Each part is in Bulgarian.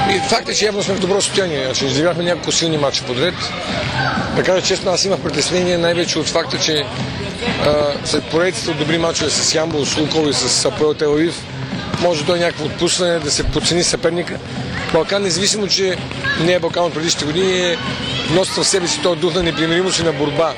И факт е, че явно сме в добро състояние. Значи, изиграхме няколко силни матча подред. Да кажа честно, аз имах притеснение най-вече от факта, че след поредицата от добри мачове с Ямбол, с Лукол и с АПОЕЛ Тел Авив, може да е някакво отпускане, да се подцени съперника. Балкан, независимо, че не е Балкан от предишните години, носи в себе си този дух на непримиримост и на борба.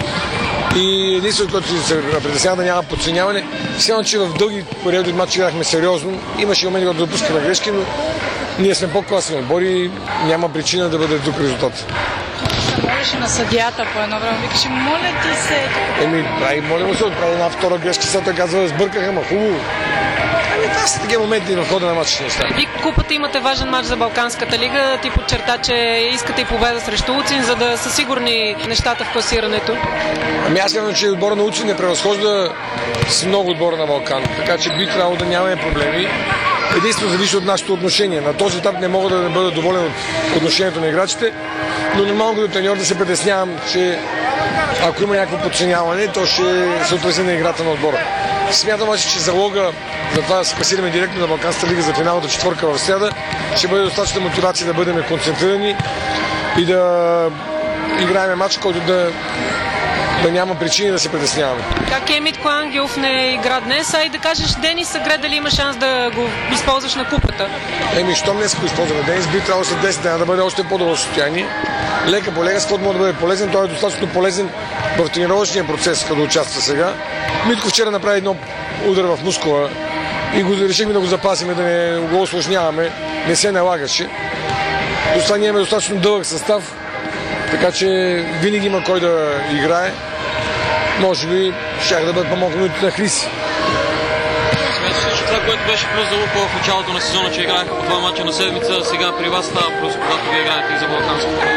И единството, което се притеснява да няма подценяване, само че в дълги периоди от матча играхме сериозно. Имаше моменти, когато допускаме грешки, но ние сме по-класни отбори и няма причина да бъде друг резултат. Молеше на съдията по едно време, викаше, моля ти се. Моля му се, отправи една втора грешка, сега той казва, сбъркаха, ма хубаво. Това са такива моменти в хода на матча неща. И купата имате важен матч за Балканската лига. Ти подчерта, че искате и победа срещу Луцин, за да са сигурни нещата в класирането. Аз казвам, че отбора на Луцин не превъзхожда с много отбора на Балкан, така че би трябвало да нямаме проблеми. Единствено зависи от нашето отношение. На този етап не мога да бъда доволен от отношението на играчите, но нормално като треньор да се притеснявам, че ако има някакво подценяване, то ще се отрази на играта на отбора. Смятам обаче, че залога за това да се класираме директно на Балканската лига за финалната четвърка в сряда ще бъде достатъчно мотивация да бъдем концентрирани и да играем матч, който да няма причини да се притесняваме. Как е Митко Ангелов не игра днес, а и да кажеш Денис Агре дали има шанс да го използваш на купата? Щом днес го използваме Денис, би трябвало след 10 дена да бъде още по-добро състояние. Лека по лека, с който може да бъде полезен, той е достатъчно полезен в тренировъчния процес, като участва сега. Митко вчера направи едно удар в мускула и решихме да го запасиме, да не го усложняваме, не се налагаше. До това ние имаме достатъчно дълъг състав, така че винаги има кой да играе. Може би щях да бъде помогнат на Хриси. Смяташ, че това, което беше плюс за Лукол в началото на сезона, че играеха по два мача на седмица, сега при вас става плюс, когато вие играете и за Балканската?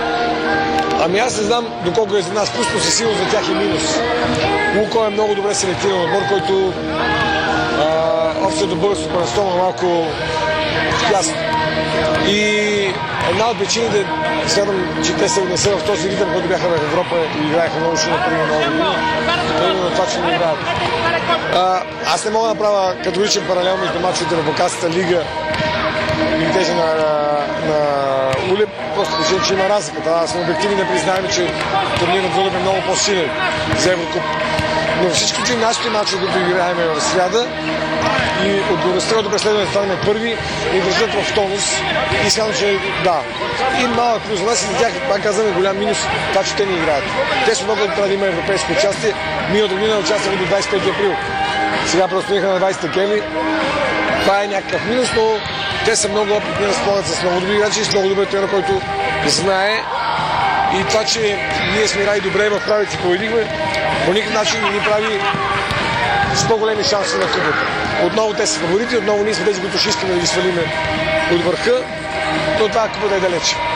Аз не знам доколко е за нас плюс, но със сигурност за тях е минус. Лукол е много добре селектиран отбор, който общото българско първенство е малко ясно. И една от причините, смятам, че те не са в този ритъм, който бяха в Европа и играеха много шумно преди много години, именно това, че не играят. Аз не мога да направя категоричен паралел между мачовете на Балканската лига и тези на Улеп, просто причина, че има разликата. Аз съм обективни да признаем, че турнирът в Улеп е много по-силен за Еврокуп. Но всички случаи нашите мачове, които играем в сряда и отговорността до преследване да станем първи и държат в тонус и смятам, че да. И малък плюс за нас и за тях, пак казваме, голям минус това, че те не играят. Те са много трябва да има европейско участие. Миналата година участваме до 25 април. Сега преустановиха на 20 декември. Това е някакъв минус, но те са много опитни, разполагат с много добри играчи и с много добър тренер, който знае. И това, че ние сме играли добре в правици, победихме, по никакъв начин не ни прави с по-големи шанси на купата. Отново те са фаворити, отново ние сме тези, които ще искаме да ги свалиме от върха, но това купата е далече.